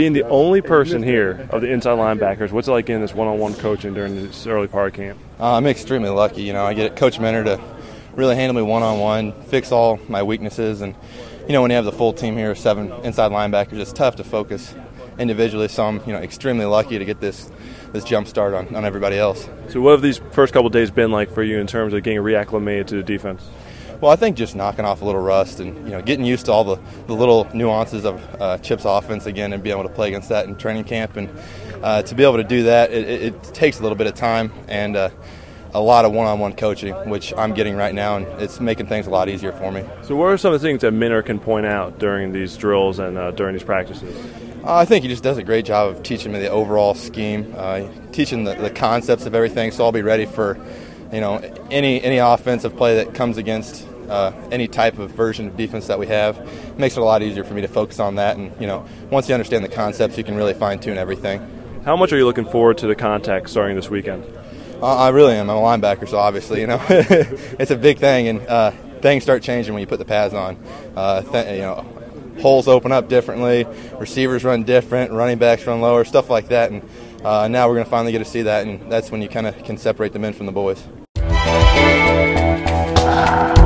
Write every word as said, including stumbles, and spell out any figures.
being the only person here of the inside linebackers, what's it like getting this one-on-one coaching during this early part of camp? Uh, I'm extremely lucky. You know, I get Coach Mentor to really handle me one-on-one, fix all my weaknesses, and you know, when you have the full team here, seven inside linebackers, it's tough to focus individually. So I'm, you know, extremely lucky to get this this jump start on, on everybody else. So what have these first couple of days been like for you in terms of getting reacclimated to the defense? Well, I think just knocking off a little rust and, you know, getting used to all the, the little nuances of uh, Chip's offense again and being able to play against that in training camp. And uh, to be able to do that, it, it, it takes a little bit of time and uh, a lot of one-on-one coaching, which I'm getting right now, and it's making things a lot easier for me. So what are some of the things that Minter can point out during these drills and uh, during these practices? Uh, I think he just does a great job of teaching me the overall scheme, uh, teaching the, the concepts of everything, so I'll be ready for, you know, any any offensive play that comes against uh, any type of version of defense that we have. It makes it a lot easier for me to focus on that, and, you know, once you understand the concepts, you can really fine-tune everything. How much are you looking forward to the contact starting this weekend? Uh, I really am. I'm a linebacker, so obviously, you know, it's a big thing, and uh, things start changing when you put the pads on. Uh, th- you know, holes open up differently, receivers run different, running backs run lower, stuff like that, and uh, now we're going to finally get to see that, and that's when you kind of can separate the men from the boys.